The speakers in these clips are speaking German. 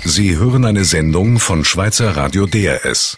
Sie hören eine Sendung von Schweizer Radio DRS.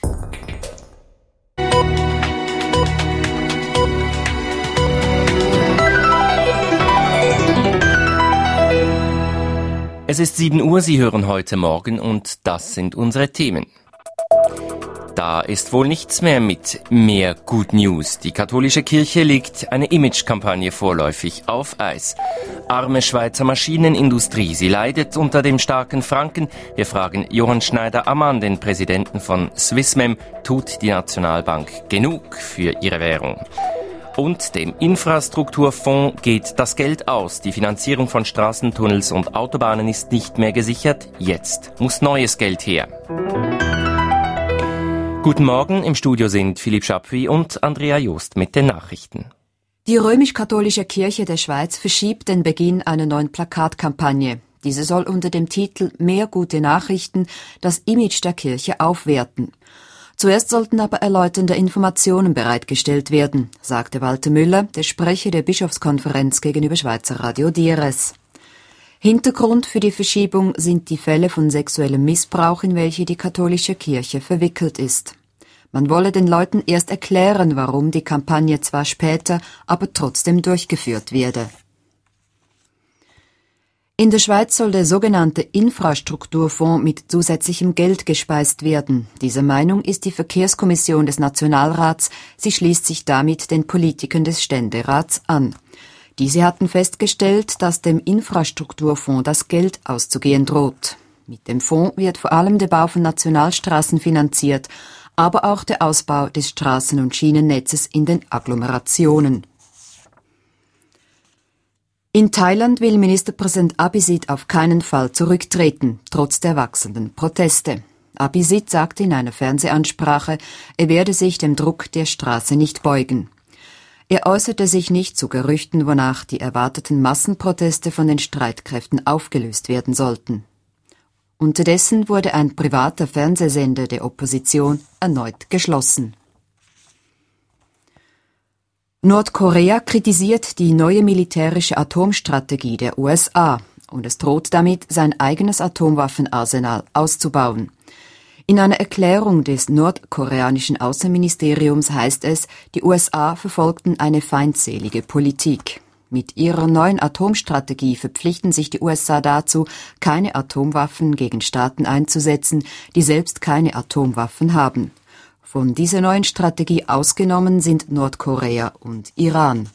Es ist 7 Uhr, Sie hören heute Morgen und das sind unsere Themen. Da ist wohl nichts mehr mit mehr Good News. Die katholische Kirche legt eine Imagekampagne vorläufig auf Eis. Arme Schweizer Maschinenindustrie, sie leidet unter dem starken Franken. Wir fragen Johann Schneider-Ammann, den Präsidenten von Swissmem, tut die Nationalbank genug für ihre Währung? Und dem Infrastrukturfonds geht das Geld aus. Die Finanzierung von Straßentunnels und Autobahnen ist nicht mehr gesichert. Jetzt muss neues Geld her. Guten Morgen, im Studio sind Philipp Schapwy und Andrea Jost mit den Nachrichten. Die römisch-katholische Kirche der Schweiz verschiebt den Beginn einer neuen Plakatkampagne. Diese soll unter dem Titel »Mehr gute Nachrichten« das Image der Kirche aufwerten. Zuerst sollten aber erläuternde Informationen bereitgestellt werden, sagte Walter Müller, der Sprecher der Bischofskonferenz gegenüber Schweizer Radio DRS. Hintergrund für die Verschiebung sind die Fälle von sexuellem Missbrauch, in welche die katholische Kirche verwickelt ist. Man wolle den Leuten erst erklären, warum die Kampagne zwar später, aber trotzdem durchgeführt werde. In der Schweiz soll der sogenannte Infrastrukturfonds mit zusätzlichem Geld gespeist werden. Dieser Meinung ist die Verkehrskommission des Nationalrats. Sie schließt sich damit den Politikern des Ständerats an. Diese hatten festgestellt, dass dem Infrastrukturfonds das Geld auszugehen droht. Mit dem Fonds wird vor allem der Bau von Nationalstraßen finanziert, aber auch der Ausbau des Straßen- und Schienennetzes in den Agglomerationen. In Thailand will Ministerpräsident Abhisit auf keinen Fall zurücktreten, trotz der wachsenden Proteste. Abhisit sagte in einer Fernsehansprache, er werde sich dem Druck der Straße nicht beugen. Er äußerte sich nicht zu Gerüchten, wonach die erwarteten Massenproteste von den Streitkräften aufgelöst werden sollten. Unterdessen wurde ein privater Fernsehsender der Opposition erneut geschlossen. Nordkorea kritisiert die neue militärische Atomstrategie der USA und es droht damit, sein eigenes Atomwaffenarsenal auszubauen. In einer Erklärung des nordkoreanischen Außenministeriums heißt es, die USA verfolgten eine feindselige Politik. Mit ihrer neuen Atomstrategie verpflichten sich die USA dazu, keine Atomwaffen gegen Staaten einzusetzen, die selbst keine Atomwaffen haben. Von dieser neuen Strategie ausgenommen sind Nordkorea und Iran.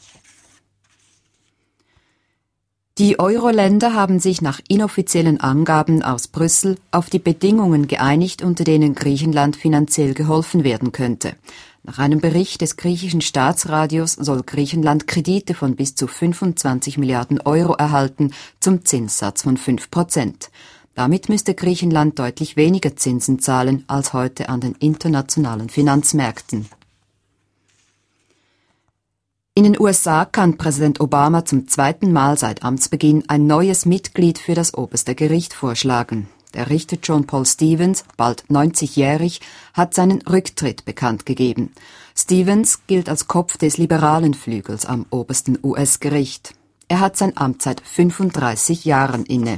Die Euro-Länder haben sich nach inoffiziellen Angaben aus Brüssel auf die Bedingungen geeinigt, unter denen Griechenland finanziell geholfen werden könnte. Nach einem Bericht des griechischen Staatsradios soll Griechenland Kredite von bis zu 25 Milliarden Euro erhalten, zum Zinssatz von 5%. Damit müsste Griechenland deutlich weniger Zinsen zahlen als heute an den internationalen Finanzmärkten. In den USA kann Präsident Obama zum zweiten Mal seit Amtsbeginn ein neues Mitglied für das oberste Gericht vorschlagen. Der Richter John Paul Stevens, bald 90-jährig, hat seinen Rücktritt bekannt gegeben. Stevens gilt als Kopf des liberalen Flügels am obersten US-Gericht. Er hat sein Amt seit 35 Jahren inne.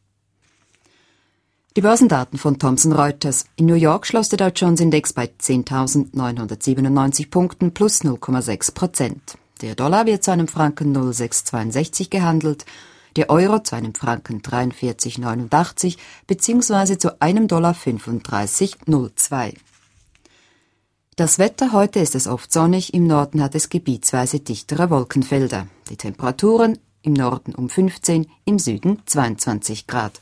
Die Börsendaten von Thomson Reuters. In New York schloss der Dow Jones Index bei 10.997 Punkten plus 0,6%. Der Dollar wird zu einem Franken 0,662 gehandelt, der Euro zu einem Franken 43,89 bzw. zu einem Dollar 35,02. Das Wetter: heute ist es oft sonnig, im Norden hat es gebietsweise dichtere Wolkenfelder. Die Temperaturen: im Norden um 15, im Süden 22 Grad.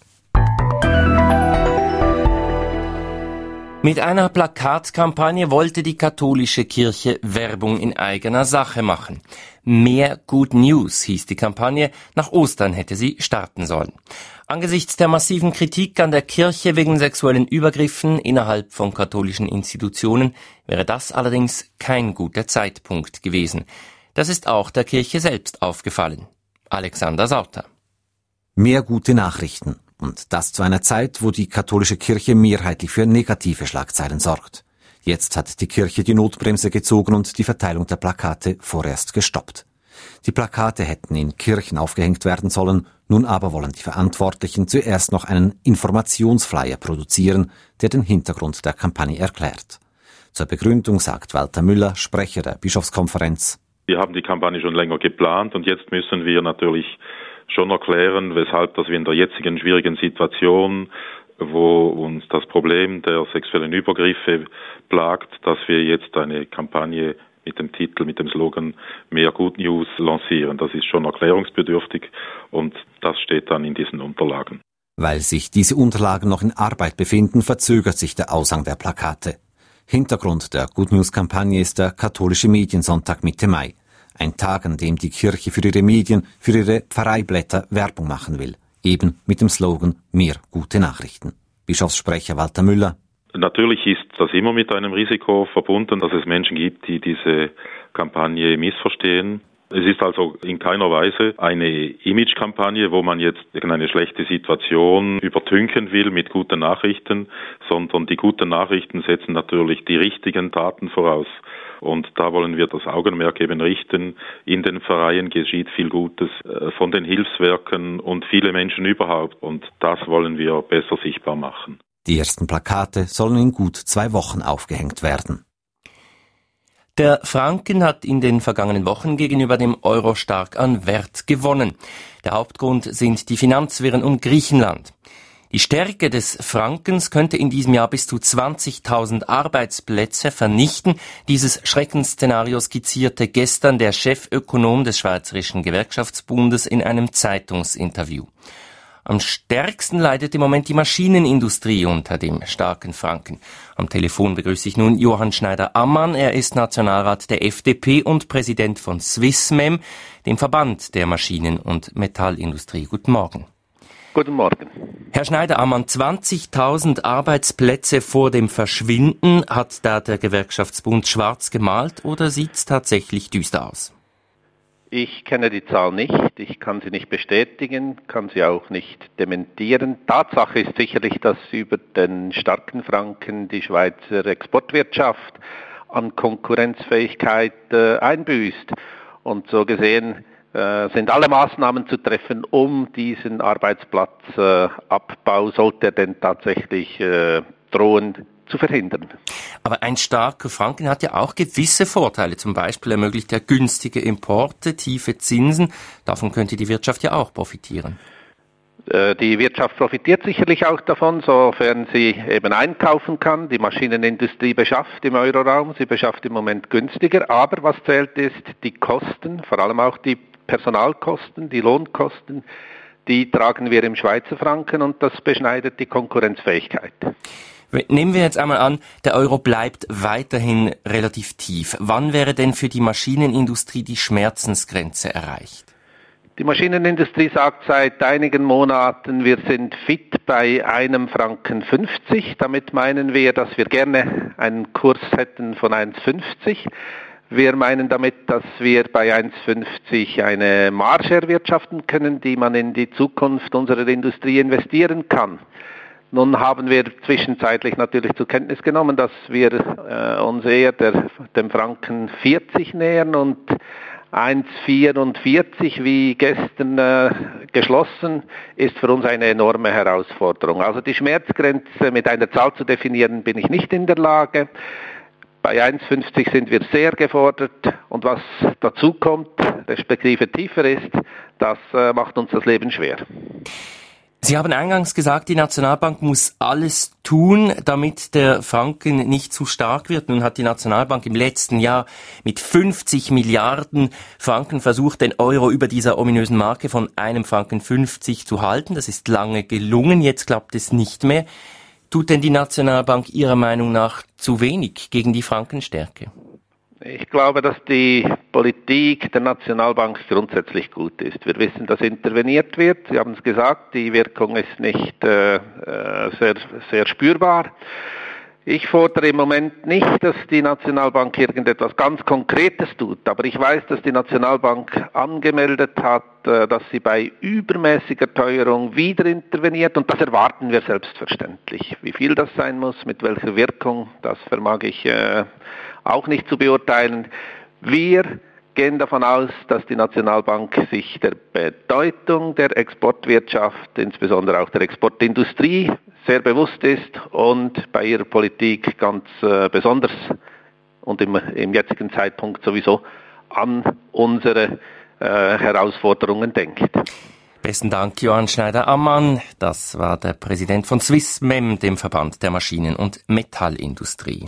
Mit einer Plakatkampagne wollte die katholische Kirche Werbung in eigener Sache machen. Mehr Good News hieß die Kampagne, nach Ostern hätte sie starten sollen. Angesichts der massiven Kritik an der Kirche wegen sexuellen Übergriffen innerhalb von katholischen Institutionen wäre das allerdings kein guter Zeitpunkt gewesen. Das ist auch der Kirche selbst aufgefallen. Alexander Sauter. Mehr gute Nachrichten. Und das zu einer Zeit, wo die katholische Kirche mehrheitlich für negative Schlagzeilen sorgt. Jetzt hat die Kirche die Notbremse gezogen und die Verteilung der Plakate vorerst gestoppt. Die Plakate hätten in Kirchen aufgehängt werden sollen, nun aber wollen die Verantwortlichen zuerst noch einen Informationsflyer produzieren, der den Hintergrund der Kampagne erklärt. Zur Begründung sagt Walter Müller, Sprecher der Bischofskonferenz: Wir haben die Kampagne schon länger geplant und jetzt müssen wir natürlich schon erklären, weshalb dass wir in der jetzigen schwierigen Situation, wo uns das Problem der sexuellen Übergriffe plagt, dass wir jetzt eine Kampagne mit dem Titel, mit dem Slogan Mehr Good News lancieren. Das ist schon erklärungsbedürftig und das steht dann in diesen Unterlagen. Weil sich diese Unterlagen noch in Arbeit befinden, verzögert sich der Aushang der Plakate. Hintergrund der Good News-Kampagne ist der katholische Mediensonntag Mitte Mai. Ein Tag, an dem die Kirche für ihre Medien, für ihre Pfarreiblätter Werbung machen will. Eben mit dem Slogan Mehr gute Nachrichten. Bischofssprecher Walter Müller: Natürlich ist das immer mit einem Risiko verbunden, dass es Menschen gibt, die diese Kampagne missverstehen. Es ist also in keiner Weise eine Image-Kampagne, wo man jetzt irgendeine schlechte Situation übertünchen will mit guten Nachrichten, sondern die guten Nachrichten setzen natürlich die richtigen Taten voraus. Und da wollen wir das Augenmerk eben richten. In den Pfarreien geschieht viel Gutes von den Hilfswerken und viele Menschen überhaupt. Und das wollen wir besser sichtbar machen. Die ersten Plakate sollen in gut 2 Wochen aufgehängt werden. Der Franken hat in den vergangenen Wochen gegenüber dem Euro stark an Wert gewonnen. Der Hauptgrund sind die Finanzwirren um Griechenland. Die Stärke des Frankens könnte in diesem Jahr bis zu 20.000 Arbeitsplätze vernichten. Dieses Schreckensszenario skizzierte gestern der Chefökonom des Schweizerischen Gewerkschaftsbundes in einem Zeitungsinterview. Am stärksten leidet im Moment die Maschinenindustrie unter dem starken Franken. Am Telefon begrüße ich nun Johann Schneider-Ammann. Er ist Nationalrat der FDP und Präsident von Swissmem, dem Verband der Maschinen- und Metallindustrie. Guten Morgen. Guten Morgen. Herr Schneider-Ammann, 20.000 Arbeitsplätze vor dem Verschwinden. Hat da der Gewerkschaftsbund schwarz gemalt oder sieht es tatsächlich düster aus? Ich kenne die Zahl nicht, ich kann sie nicht bestätigen, kann sie auch nicht dementieren. Tatsache ist sicherlich, dass über den starken Franken die Schweizer Exportwirtschaft an Konkurrenzfähigkeit einbüßt. Und so gesehen sind alle Maßnahmen zu treffen, um diesen Arbeitsplatzabbau, sollte er denn tatsächlich drohen, zu verhindern. Aber ein starker Franken hat ja auch gewisse Vorteile. Zum Beispiel ermöglicht er günstige Importe, tiefe Zinsen. Davon könnte die Wirtschaft ja auch profitieren. Die Wirtschaft profitiert sicherlich auch davon, sofern sie eben einkaufen kann. Die Maschinenindustrie beschafft im Euroraum, sie beschafft im Moment günstiger. Aber was zählt ist, die Kosten, vor allem auch die Personalkosten, die Lohnkosten, die tragen wir im Schweizer Franken und das beschneidet die Konkurrenzfähigkeit. Nehmen wir jetzt einmal an, der Euro bleibt weiterhin relativ tief. Wann wäre denn für die Maschinenindustrie die Schmerzensgrenze erreicht? Die Maschinenindustrie sagt seit einigen Monaten, wir sind fit bei 1,50 Franken. Damit meinen wir, dass wir gerne einen Kurs hätten von 1,50. Wir meinen damit, dass wir bei 1,50 eine Marge erwirtschaften können, die man in die Zukunft unserer Industrie investieren kann. Nun haben wir zwischenzeitlich natürlich zur Kenntnis genommen, dass wir uns eher dem Franken 40 nähern und 1,44 wie gestern geschlossen ist für uns eine enorme Herausforderung. Also die Schmerzgrenze mit einer Zahl zu definieren, bin ich nicht in der Lage. Bei 1,50 sind wir sehr gefordert und was dazu kommt, respektive tiefer ist, das macht uns das Leben schwer. Sie haben eingangs gesagt, die Nationalbank muss alles tun, damit der Franken nicht zu stark wird. Nun hat die Nationalbank im letzten Jahr mit 50 Milliarden Franken versucht, den Euro über dieser ominösen Marke von 1,50 Franken zu halten. Das ist lange gelungen, jetzt klappt es nicht mehr. Tut denn die Nationalbank Ihrer Meinung nach zu wenig gegen die Frankenstärke? Ich glaube, dass die Politik der Nationalbank grundsätzlich gut ist. Wir wissen, dass interveniert wird. Sie haben es gesagt, die Wirkung ist nicht sehr spürbar. Ich fordere im Moment nicht, dass die Nationalbank irgendetwas ganz Konkretes tut, aber ich weiß, dass die Nationalbank angemeldet hat, dass sie bei übermäßiger Teuerung wieder interveniert und das erwarten wir selbstverständlich. Wie viel das sein muss, mit welcher Wirkung, das vermag ich auch nicht zu beurteilen. Wir gehen davon aus, dass die Nationalbank sich der Bedeutung der Exportwirtschaft, insbesondere auch der Exportindustrie, sehr bewusst ist und bei ihrer Politik ganz besonders und im jetzigen Zeitpunkt sowieso an unsere Herausforderungen denkt. Besten Dank, Johann Schneider-Ammann. Das war der Präsident von Swissmem, dem Verband der Maschinen- und Metallindustrie.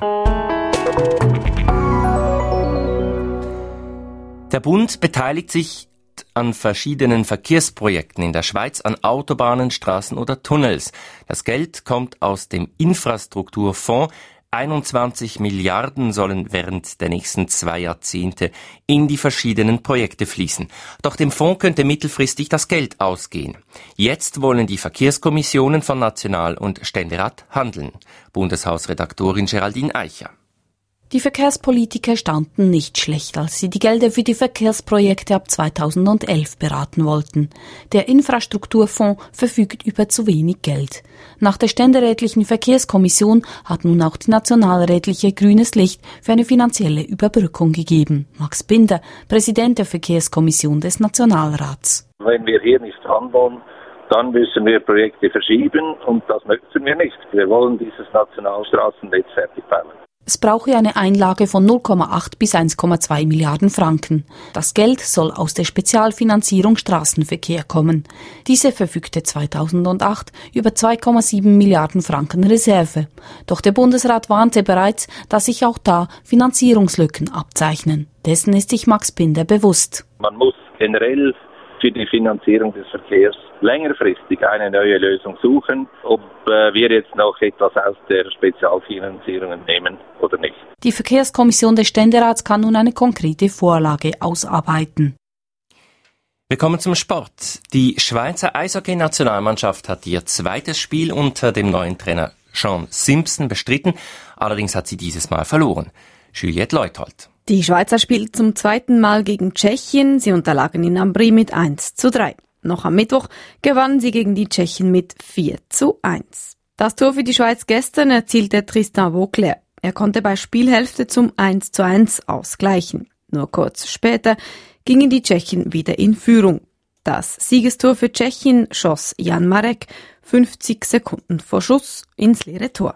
Der Bund beteiligt sich an verschiedenen Verkehrsprojekten in der Schweiz, an Autobahnen, Straßen oder Tunnels. Das Geld kommt aus dem Infrastrukturfonds. 21 Milliarden sollen während der nächsten 2 Jahrzehnte in die verschiedenen Projekte fließen. Doch dem Fonds könnte mittelfristig das Geld ausgehen. Jetzt wollen die Verkehrskommissionen von National- und Ständerat handeln. Bundeshausredaktorin Geraldine Eicher. Die Verkehrspolitiker staunten nicht schlecht, als sie die Gelder für die Verkehrsprojekte ab 2011 beraten wollten. Der Infrastrukturfonds verfügt über zu wenig Geld. Nach der ständerätlichen Verkehrskommission hat nun auch die nationalrätliche grünes Licht für eine finanzielle Überbrückung gegeben. Max Binder, Präsident der Verkehrskommission des Nationalrats. Wenn wir hier nicht handeln, dann müssen wir Projekte verschieben und das möchten wir nicht. Wir wollen dieses Nationalstraßennetz fertig bauen. Es brauche eine Einlage von 0,8 bis 1,2 Milliarden Franken. Das Geld soll aus der Spezialfinanzierung Straßenverkehr kommen. Diese verfügte 2008 über 2,7 Milliarden Franken Reserve. Doch der Bundesrat warnte bereits, dass sich auch da Finanzierungslücken abzeichnen. Dessen ist sich Max Binder bewusst. Man muss generell für die Finanzierung des Verkehrs längerfristig eine neue Lösung suchen, ob wir jetzt noch etwas aus der Spezialfinanzierung nehmen oder nicht. Die Verkehrskommission des Ständerats kann nun eine konkrete Vorlage ausarbeiten. Wir kommen zum Sport. Die Schweizer Eishockey-Nationalmannschaft hat ihr zweites Spiel unter dem neuen Trainer Sean Simpson bestritten. Allerdings hat sie dieses Mal verloren. Juliette Leuthold. Die Schweizer spielten zum zweiten Mal gegen Tschechien. Sie unterlagen in Ambri mit 1:3. Noch am Mittwoch gewannen sie gegen die Tschechen mit 4:1. Das Tor für die Schweiz gestern erzielte Tristan Vauclair. Er konnte bei Spielhälfte zum 1:1 ausgleichen. Nur kurz später gingen die Tschechen wieder in Führung. Das Siegestor für Tschechien schoss Jan Marek 50 Sekunden vor Schuss ins leere Tor.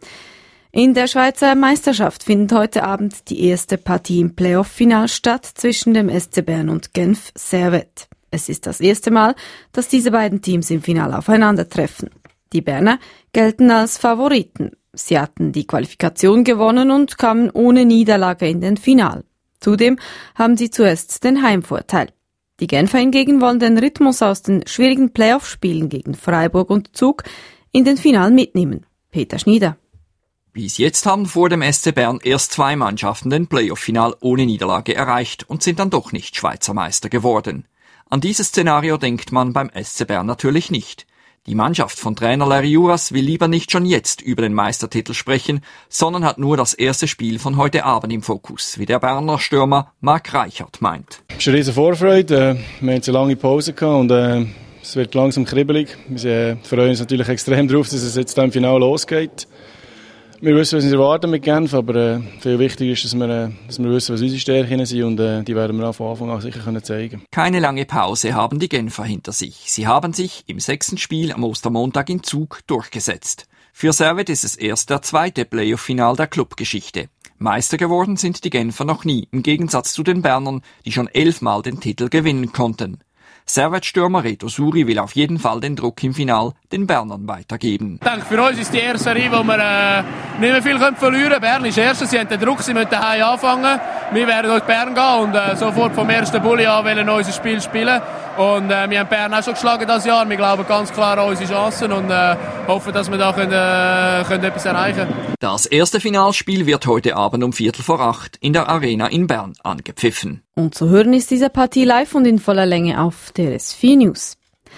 In der Schweizer Meisterschaft findet heute Abend die erste Partie im Playoff-Final statt zwischen dem SC Bern und Genf Servette. Es ist das erste Mal, dass diese beiden Teams im Finale aufeinandertreffen. Die Berner gelten als Favoriten. Sie hatten die Qualifikation gewonnen und kamen ohne Niederlage in den Final. Zudem haben sie zuerst den Heimvorteil. Die Genfer hingegen wollen den Rhythmus aus den schwierigen Playoff-Spielen gegen Freiburg und Zug in den Final mitnehmen. Peter Schnieder. Bis jetzt haben vor dem SC Bern erst 2 Mannschaften den Playoff-Final ohne Niederlage erreicht und sind dann doch nicht Schweizer Meister geworden. An dieses Szenario denkt man beim SC Bern natürlich nicht. Die Mannschaft von Trainer Larry Juras will lieber nicht schon jetzt über den Meistertitel sprechen, sondern hat nur das erste Spiel von heute Abend im Fokus, wie der Berner Stürmer Marc Reichert meint. Es ist eine riesen Vorfreude. Wir haben jetzt eine lange Pause gehabt und es wird langsam kribbelig. Wir freuen uns natürlich extrem darauf, dass es jetzt im Finale losgeht. Wir wissen, was wir erwarten mit Genf, aber viel wichtiger ist, dass wir wissen, was unsere Stärken sind und die werden wir von Anfang an sicher zeigen können. Keine lange Pause haben die Genfer hinter sich. Sie haben sich im 6. Spiel am Ostermontag in Zug durchgesetzt. Für Servette ist es erst der zweite Playoff-Final der Clubgeschichte. Meister geworden sind die Genfer noch nie, im Gegensatz zu den Bernern, die schon 11 Mal den Titel gewinnen konnten. Servette-Stürmer Reto Suri will auf jeden Fall den Druck im Final den Bernern weitergeben. Ich denke, für uns ist die erste Serie, wo wir nicht mehr viel verlieren können. Bern ist Erster, sie haben den Druck, sie müssen daheim anfangen. Wir werden durch Bern gehen und sofort vom ersten Bulli an wollen unser Spiel spielen. Und wir haben Bern auch schon geschlagen dieses Jahr. Wir glauben ganz klar an unsere Chancen und hoffen, dass wir da können etwas erreichen können. Das erste Finalspiel wird heute Abend um 7:45 in der Arena in Bern angepfiffen. Und zu hören ist diese Partie live und in voller Länge auf DRS4 News.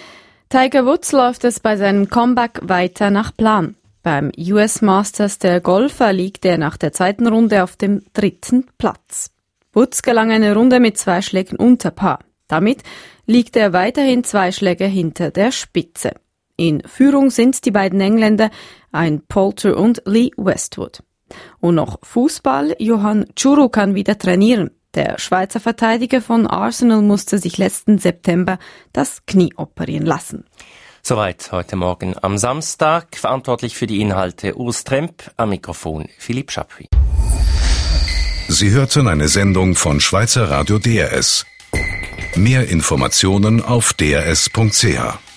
Tiger Woods läuft es bei seinem Comeback weiter nach Plan. Beim US Masters der Golfer liegt er nach der zweiten Runde auf dem 3. Platz. Woods gelang eine Runde mit 2 Schlägen unter Paar. Damit liegt er weiterhin 2 Schläge hinter der Spitze. In Führung sind die beiden Engländer, ein Poulter und Lee Westwood. Und noch Fußball, Johann Tschuru kann wieder trainieren. Der Schweizer Verteidiger von Arsenal musste sich letzten September das Knie operieren lassen. Soweit heute Morgen am Samstag. Verantwortlich für die Inhalte Urs Tremp, am Mikrofon Philipp Schappi. Sie hörten eine Sendung von Schweizer Radio DRS. Mehr Informationen auf drs.ch.